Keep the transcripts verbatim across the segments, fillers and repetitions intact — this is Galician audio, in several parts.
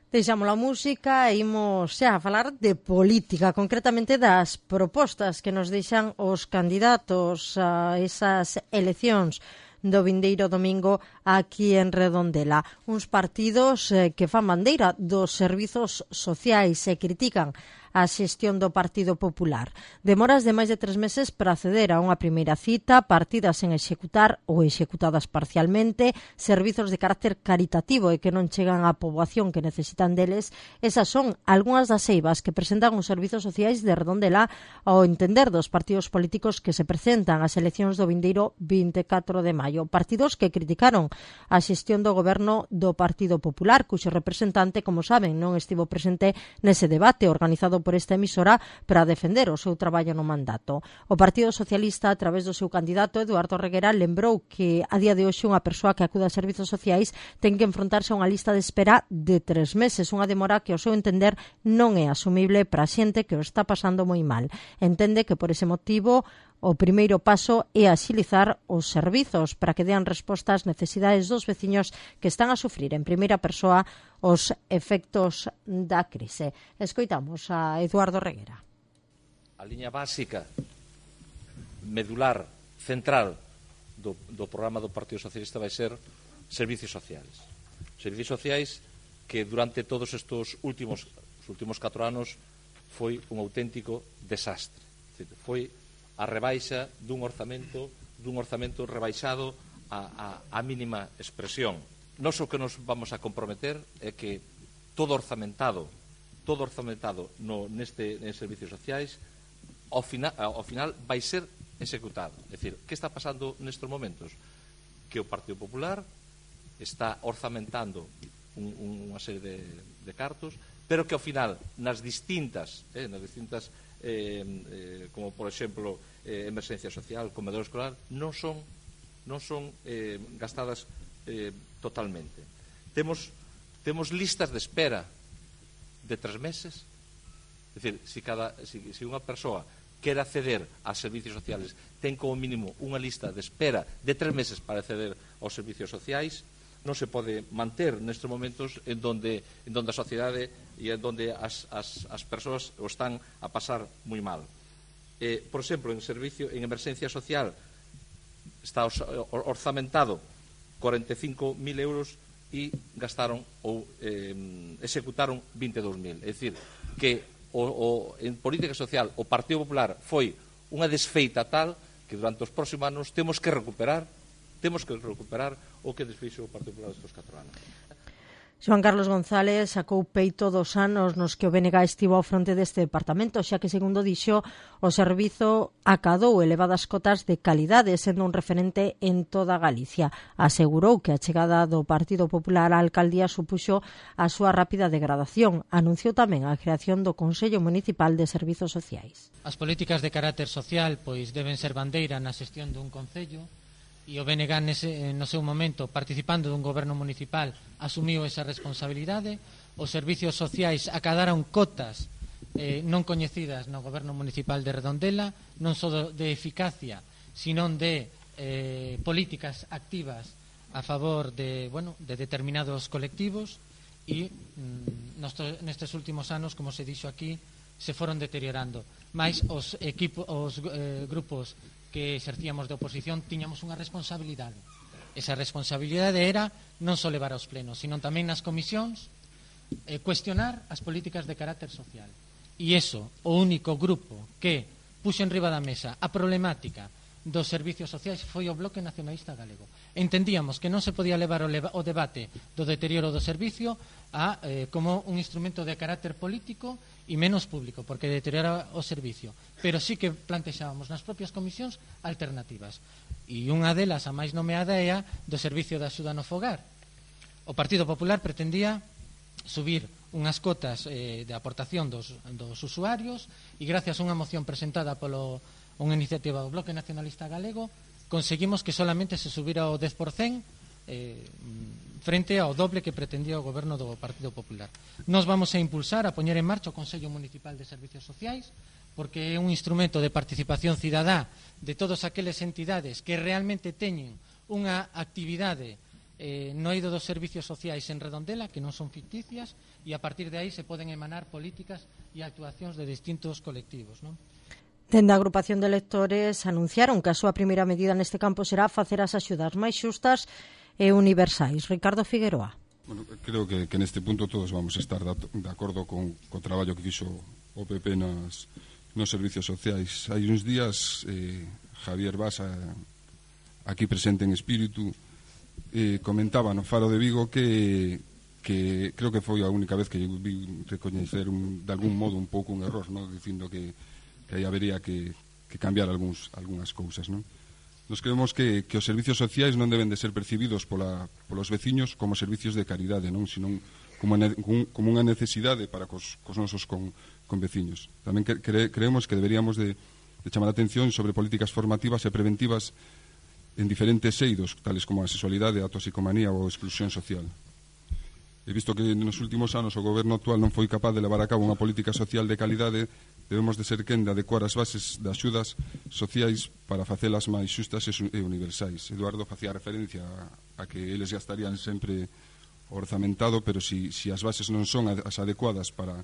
Deixamos a música e imos xa a falar de política, concretamente das propostas que nos deixan os candidatos a esas eleccións do vindeiro domingo aquí en Redondela. Uns partidos eh, que fan bandeira dos servizos sociais e critican a xestión do Partido Popular. Demoras de máis de tres meses para acceder a unha primeira cita, partidas en executar ou executadas parcialmente, servizos de carácter caritativo e que non chegan á poboación que necesitan deles. Esas son algunhas das eivas que presentan os servizos sociais de Redondela ao entender dos partidos políticos que se presentan ás eleccións do vindeiro vinte e catro de maio. Partidos que criticaron a xestión do goberno do Partido Popular, cuxo representante, como saben, non estivo presente nese debate organizado por esta emisora para defender o seu traballo no mandato. O Partido Socialista, a través do seu candidato Eduardo Reguera, lembrou que a día de hoxe unha persoa que acuda a servizos sociais ten que enfrontarse a unha lista de espera de tres meses, unha demora que, ao seu entender, non é asumible para a xente que o está pasando moi mal. Entende que, por ese motivo, o primeiro paso é axilizar os servizos para que dean resposta ás necesidades dos veciños que están a sufrir en primeira persoa os efectos da crise. Escoitamos a Eduardo Reguera. A liña básica, medular, central do, do programa do Partido Socialista vai ser servicios sociais. Servicios sociais que durante todos estes últimos, os últimos catro anos foi un auténtico desastre. Foi a rebaixa dun orzamento dun orzamento rebaixado a, a, a mínima expresión. Nos o que nos vamos a comprometer é que todo orzamentado todo orzamentado no, neste en servicios sociais ao final, ao final vai ser executado. É dicir, que está pasando nestes momentos? Que o Partido Popular está orzamentando un, unha serie de, de cartos, pero que ao final nas distintas eh, nas distintas Eh, eh, como por exemplo eh, emerxencia social, comedor escolar, non son non son eh, gastadas eh, totalmente. Temos temos listas de espera de tres meses. É dicir, se cada se, se unha persoa quere acceder a servicios sociales, ten como mínimo unha lista de espera de tres meses para acceder aos servicios sociais. Non se pode manter nestes momentos en donde, en donde a sociedade e en donde as, as, as persoas o están a pasar moi mal. Eh, por exemplo, en servicio, en emerxencia social está orzamentado cuarenta e cinco mil euros e gastaron ou eh, executaron vinte e dous mil. É dicir, que o, o, en política social o Partido Popular foi unha desfeita tal que durante os próximos anos temos que recuperar temos que recuperar o que desfixo o Partido Popular estes catro anos. Joan Carlos González sacou peito dos anos nos que o B N G estivo ao fronte deste departamento, xa que, segundo dixo, o servizo acadou elevadas cotas de calidade, sendo un referente en toda Galicia. Asegurou que a chegada do Partido Popular á alcaldía supuxo a súa rápida degradación. Anunciou tamén a creación do Consello Municipal de Servizos Sociais. As políticas de carácter social pois deben ser bandeira na xestión dun concello, e o B N G nese, no seu momento, participando dun goberno municipal, asumiu esa responsabilidade. Os servicios sociais acadaron cotas eh, non coñecidas no goberno municipal de Redondela, non só de eficacia, sino de eh, políticas activas a favor de, bueno, de determinados colectivos, e mm, nestes últimos anos, como se dixo aquí, se foron deteriorando. Mais os, equipo, os eh, grupos que exercíamos de oposición tiñamos unha responsabilidade. Esa responsabilidade era non só levar aos plenos, sino tamén nas comisións eh, cuestionar as políticas de carácter social. E iso, o único grupo que puxo en riba da mesa a problemática dos servicios sociais foi o Bloque Nacionalista Galego. Entendíamos que non se podía levar o, leva, o debate do deterioro do servicio a, eh, como un instrumento de carácter político e menos público, porque deteriora o servicio. Pero sí que plantexábamos nas propias comisións alternativas. E unha delas, a máis nomeada, é a do servicio de axuda no fogar. O Partido Popular pretendía subir unhas cotas eh, de aportación dos, dos usuarios, e gracias a unha moción presentada polo unha iniciativa do Bloque Nacionalista Galego conseguimos que solamente se subira o dez por cento eh, frente ao doble que pretendía o goberno do Partido Popular. Nos vamos a impulsar a poñer en marcha o Consello Municipal de Servicios Sociais, porque é un instrumento de participación cidadá de todas aquelas entidades que realmente teñen unha actividade eh, no eido dos servicios sociais en Redondela, que non son ficticias, e a partir de aí se poden emanar políticas e actuacións de distintos colectivos, non? Dende a agrupación de lectores anunciaron que a súa primeira medida neste campo será facer as axudas máis xustas e universais. Ricardo Figueroa. Bueno, creo que, que neste punto todos vamos a estar de acordo con o traballo que fixo o P P nas, nos servicios sociais. Hai uns días eh, Javier Basa, aquí presente en espírito, eh, comentaba no Faro de Vigo que, que creo que foi a única vez que vi recoñecer un, de algún modo un pouco un error, ¿no? Dicindo que, que aí habería que, que cambiar algúns, algunhas cousas, ¿no? Nos creemos que, que os servicios sociais non deben de ser percibidos pola, polos veciños como servicios de caridade, non? Senón como, como unha necesidade para cos, cos nosos con, con veciños. Tamén cre, creemos que deberíamos de, de chamar a atención sobre políticas formativas e preventivas en diferentes eidos, tales como a sexualidade, a toxicomanía ou a exclusión social. He visto que nos últimos anos o goberno actual non foi capaz de levar a cabo unha política social de calidade. Debemos de ser quen de adecuar as bases de axudas sociais para facelas máis xustas e universais. Eduardo facía referencia a, a que eles gastarían sempre orzamentado, pero si, si as bases non son as adecuadas para,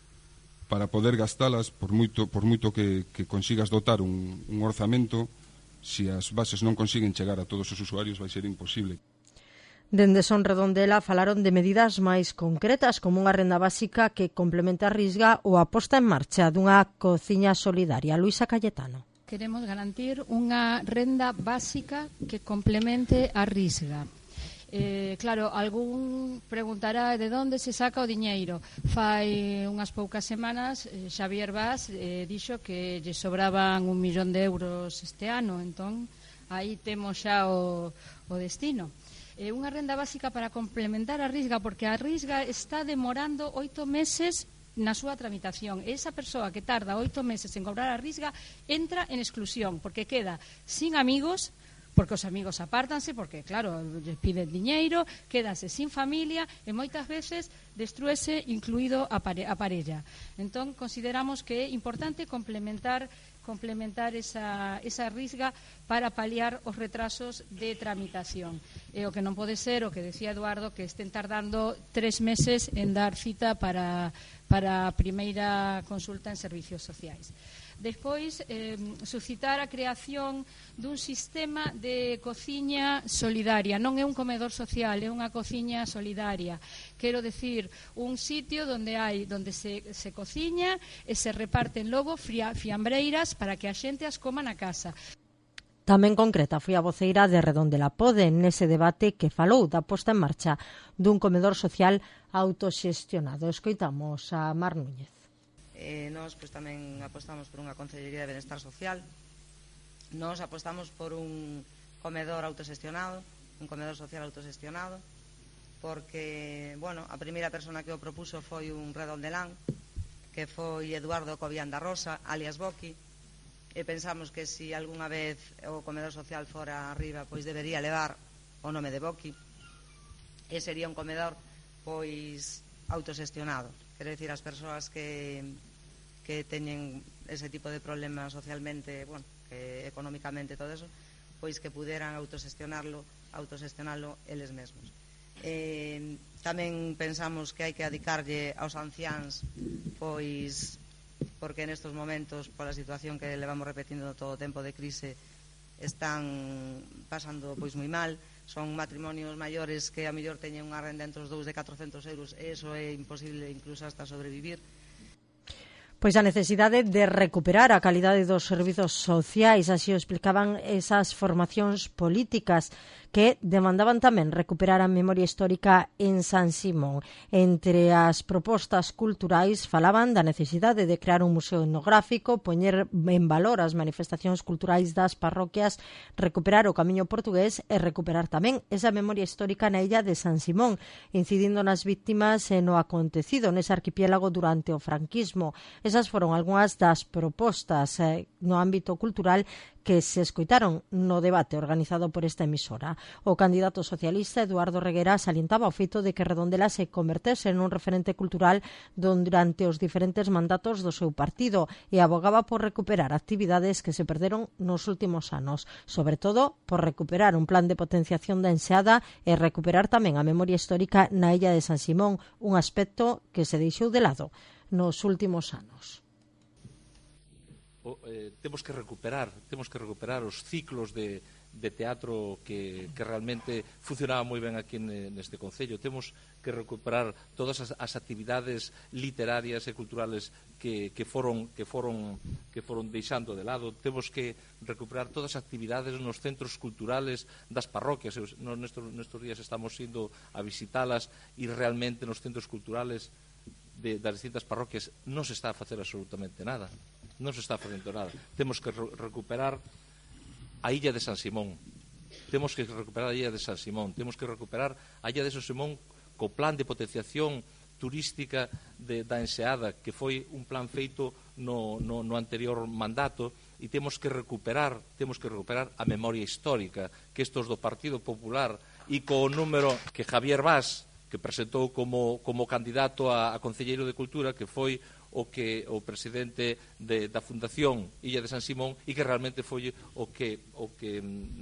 para poder gastalas, por moito, por moito que, que consigas dotar un, un orzamento, si as bases non consiguen chegar a todos os usuarios, vai ser imposible. Dende Son Redondela falaron de medidas máis concretas como unha renda básica que complemente a Risga ou a posta en marcha dunha cociña solidaria. Luisa Cayetano. Queremos garantir unha renda básica que complemente a Risga. Eh, claro, algún preguntará de onde se saca o diñeiro. Fai unhas poucas semanas eh, Xavier Bas eh, dixo que lle sobraban un millón de euros este ano, entón aí temos xa o, o destino. Eh, unha renda básica para complementar a Risga, porque a Risga está demorando oito meses na súa tramitación. Esa persoa que tarda oito meses en cobrar a Risga entra en exclusión, porque queda sin amigos, porque os amigos apártanse, porque, claro, les piden diñeiro, quédase sin familia e moitas veces destrúese incluído a, pare, a parella. Entón, consideramos que é importante complementar complementar esa, esa Risga para paliar os retrasos de tramitación. E o que non pode ser, o que decía Eduardo, que estén tardando tres meses en dar cita para, para a primeira consulta en servicios sociais. Despois, eh, suscitar a creación dun sistema de cociña solidaria. Non é un comedor social, é unha cociña solidaria. Quero decir, un sitio onde hai onde se, se cociña e se reparten logo fria, fiambreiras para que a xente as coma na casa. Tamén concreta foi a voceira de Redondela Pode nese debate que falou da posta en marcha dun comedor social autoxestionado. Escoitamos a Mar Núñez. Eh, nós pois, tamén apostamos por unha Consellería de Benestar Social. Nós apostamos por un comedor autoxestionado, un comedor social autoxestionado, porque, bueno, a primeira persona que o propuso foi un redondelán, que foi Eduardo Cobián da Rosa, alias Boqui, e pensamos que se si algunha vez o comedor social fora arriba, pois debería levar o nome de Boqui, e sería un comedor, pois, autoxestionado. Quero dicir, as persoas que... que teñen ese tipo de problemas socialmente, bueno, que económicamente todo eso, pois que puderan autoxestionarlo, autoxestionarlo eles mesmos. Eh, tamén pensamos que hai que adicarlle aos anciáns, pois porque nestos momentos, pola situación que levamos repetindo todo o tempo de crise, están pasando pois moi mal. Son matrimonios maiores que a mellor teñen unha renda entre os dous de catrocentos euros, e iso é imposible incluso hasta sobrevivir. Pois a necesidade de recuperar a calidade dos servizos sociais, así o explicaban esas formacións políticas que demandaban tamén recuperar a memoria histórica en San Simón. Entre as propostas culturais falaban da necesidade de crear un museo etnográfico, poñer en valor as manifestacións culturais das parroquias, recuperar o camiño portugués e recuperar tamén esa memoria histórica na illa de San Simón, incidindo nas víctimas e no acontecido nese arquipiélago durante o franquismo. Esas foron algunhas das propostas eh, no ámbito cultural que se escoitaron no debate organizado por esta emisora. O candidato socialista Eduardo Reguera salientaba o feito de que Redondela se convertese nun referente cultural durante os diferentes mandatos do seu partido e abogaba por recuperar actividades que se perderon nos últimos anos, sobre todo por recuperar un plan de potenciación da enseada e recuperar tamén a memoria histórica na illa de San Simón, un aspecto que se deixou de lado nos últimos anos. O, eh, temos que recuperar temos que recuperar os ciclos de, de teatro que, que realmente funcionaban moi ben aquí neste concello. Temos que recuperar todas as, as actividades literarias e culturales que, que foron que foron que foron deixando de lado. Temos que recuperar todas as actividades nos centros culturales das parroquias. Nos nestos, nestos días estamos indo a visitalas e realmente nos centros culturales de, das distintas parroquias non se está a facer absolutamente nada. Non se está facendo nada. Temos que re recuperar a illa de San Simón. Temos que recuperar a illa de San Simón. Temos que recuperar a illa de San Simón co plan de potenciación turística de, da enseada, que foi un plan feito no, no, no anterior mandato, e temos que recuperar temos que recuperar a memoria histórica que estos do Partido Popular e co número que Javier Bas, que presentou como, como candidato a, a Concelleiro de Cultura, que foi o que o presidente de, da Fundación Illa de San Simón, e que realmente foi o que, o que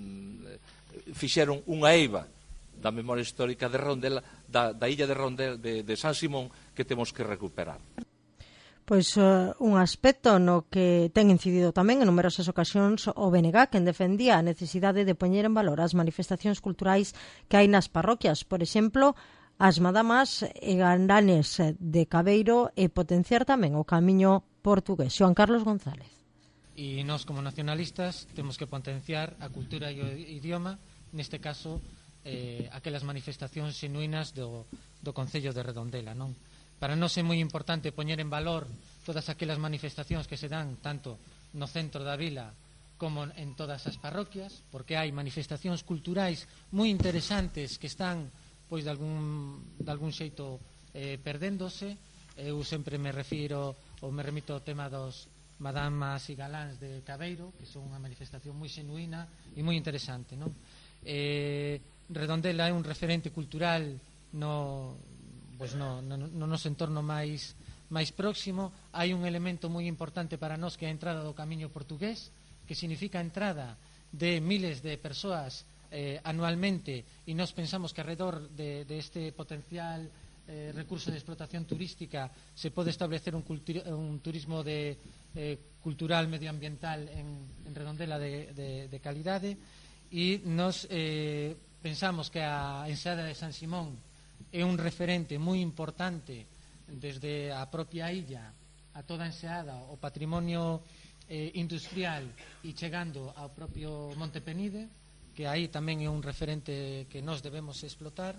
mm, fixeron unha eiva da memoria histórica de Redondela, da, da illa de Redondela de, de San Simón, que temos que recuperar. Pois uh, un aspecto no que ten incidido tamén en numerosas ocasións o B N G, quen defendía a necesidade de poñer en valor as manifestacións culturais que hai nas parroquias, por exemplo, as madamas e gandanes de Cabeiro, e potenciar tamén o camiño portugués. Xoan Carlos González. E nós, como nacionalistas, temos que potenciar a cultura e o idioma, neste caso, eh, aquelas manifestacións xenuínas do, do Concello de Redondela, non? Para nós é moi importante poñer en valor todas aquelas manifestacións que se dan tanto no centro da vila como en todas as parroquias, porque hai manifestacións culturais moi interesantes que están pois de algún, de algún xeito eh, perdéndose. Eu sempre me refiro ou me remito ao tema dos madamas e galáns de Cabeiro, que son unha manifestación moi xenuína e moi interesante, non? Eh, Redondela é un referente cultural no, pois no, no, no noso entorno máis, máis próximo. Hai un elemento moi importante para nós, que é a entrada do camiño portugués, que significa a entrada de miles de persoas Eh, anualmente, e nós pensamos que alrededor de, de este potencial eh, recurso de explotación turística se pode establecer un, un turismo de, eh, cultural medioambiental en, en Redondela de, de, de calidade, e nós eh, pensamos que a enseada de San Simón é un referente moi importante desde a propia illa a toda a enseada, o patrimonio eh, industrial, e chegando ao propio Monte Penide, que aí tamén é un referente que nós debemos explotar.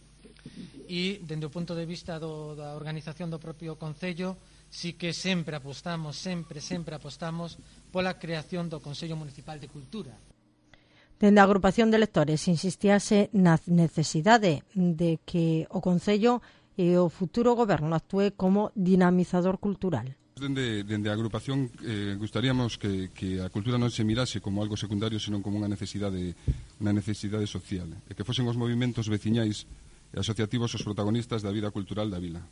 E, dende o punto de vista do, da organización do propio Concello, sí que sempre apostamos, sempre, sempre apostamos pola creación do Consello Municipal de Cultura. Dende a agrupación de lectores insistíase na necesidade de que o Concello e o futuro goberno actúe como dinamizador cultural. Dende, dende a agrupación eh, gustaríamos que, que a cultura non se mirase como algo secundario, senón como unha necesidade, unha necesidade social, e que fosen os movimentos veciñais e asociativos os protagonistas da vida cultural da vila.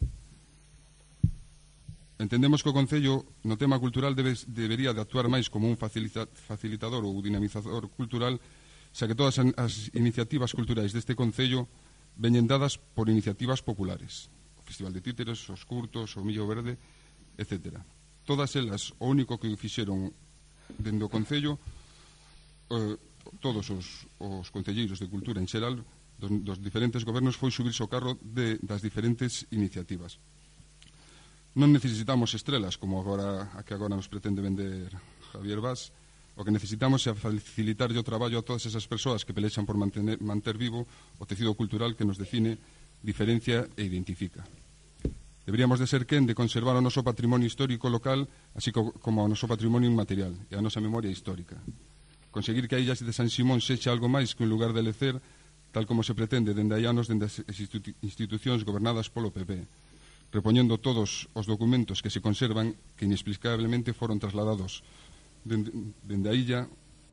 Entendemos que o Concello no tema cultural debe, debería de actuar máis como un facilita, facilitador ou dinamizador cultural, xa que todas as iniciativas culturais deste Concello veñen dadas por iniciativas populares. O Festival de Títeres, os Curtos, o Millo Verde, etcétera. Todas elas, o único que fixeron dende o Concello, eh, todos os, os concelleiros de cultura en xeral dos, dos diferentes gobernos, foi subirse ao carro de, das diferentes iniciativas. Non necesitamos estrelas como agora a que agora nos pretende vender Javier Bas. O que necesitamos é facilitar o traballo a todas esas persoas que pelexan por mantener, manter vivo o tecido cultural que nos define, diferencia e identifica. Deberíamos de ser quen de conservar o noso patrimonio histórico local, así como o noso patrimonio inmaterial e a nosa memoria histórica. Conseguir que a illa de San Simón sexa algo máis que un lugar de lecer, tal como se pretende dende hai anos dende as institucións gobernadas polo P P, repoñendo todos os documentos que se conservan, que inexplicablemente foron trasladados dende, dende a illa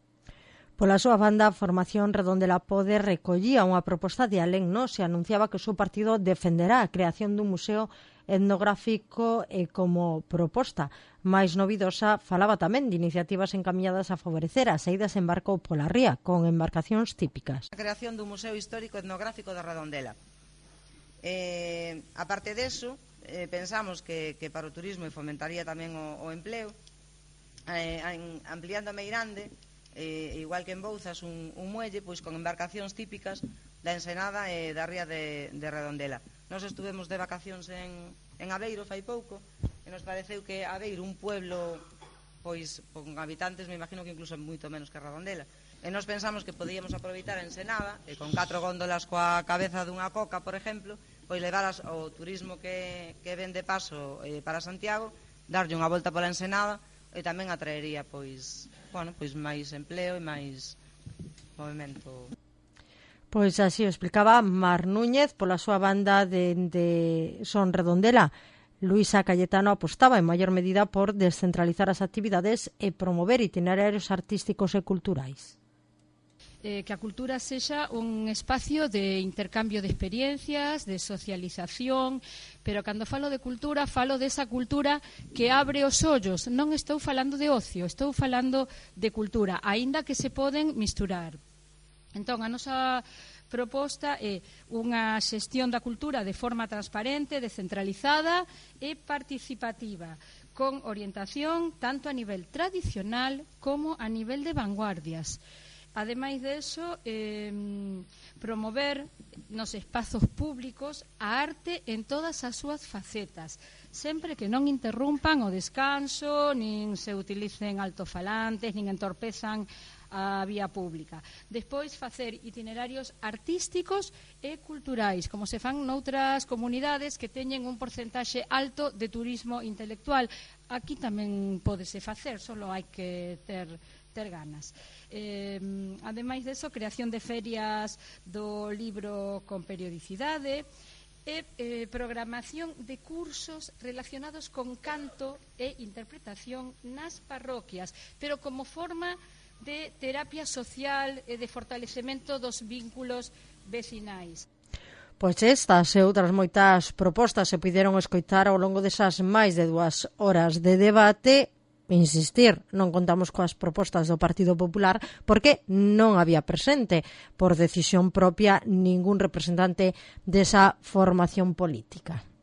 Pola súa banda, a formación Redondela Pode recollía unha proposta de alén, non? Se anunciaba que o seu partido defenderá a creación dun museo etnográfico e como proposta máis novidosa falaba tamén de iniciativas encaminhadas a favorecer as saídas en barco pola ría con embarcacións típicas. A creación dun museo histórico etnográfico da Redondela. Eh, a parte deso, eh, pensamos que, que para o turismo e fomentaría tamén o, o empleo, eh, ampliando a Meirande, eh, igual que en Bouzas, un, un muelle pois con embarcacións típicas da Ensenada e da ría de, de Redondela. Nós estuvemos de vacacións en, en Aveiro fai pouco e nos pareceu que Aveiro, un pueblo pois con habitantes, me imagino que incluso moito menos que Redondela, e nós pensamos que podíamos aproveitar a Ensenada e con catro góndolas coa cabeza dunha coca, por exemplo, pois levar as, o turismo que, que ven de paso eh, para Santiago, darlle unha volta pola Ensenada e tamén atraería pois, bueno, pois máis empleo e máis movimento. Pois así o explicaba Mar Núñez. Pola súa banda de, de Son Redondela, Luisa Cayetano apostaba en maior medida por descentralizar as actividades e promover itinerarios artísticos e culturais. Eh, que a cultura sexa un espacio de intercambio de experiencias, de socialización, pero cando falo de cultura, falo desa cultura que abre os ollos. Non estou falando de ocio, estou falando de cultura, aínda que se poden misturar. Entón, a nosa proposta é unha xestión da cultura de forma transparente, descentralizada e participativa, con orientación tanto a nivel tradicional como a nivel de vanguardias. Ademais deso, eh, promover nos espazos públicos a arte en todas as súas facetas, sempre que non interrumpan o descanso, nin se utilicen altofalantes, nin entorpezan a vía pública. Despois, facer itinerarios artísticos e culturais, como se fan noutras comunidades que teñen un porcentaxe alto de turismo intelectual. Aquí tamén pódese facer, só hai que ter ter ganas. Eh, ademais deso, creación de ferias do libro con periodicidade e eh, programación de cursos relacionados con canto e interpretación nas parroquias, pero como forma de terapia social e de fortalecemento dos vínculos vecinais. Pois estas e outras moitas propostas se puideron escoitar ao longo desas máis de dúas horas de debate. Insistir, non contamos coas propostas do Partido Popular porque non había presente, por decisión propia, ningún representante desa formación política.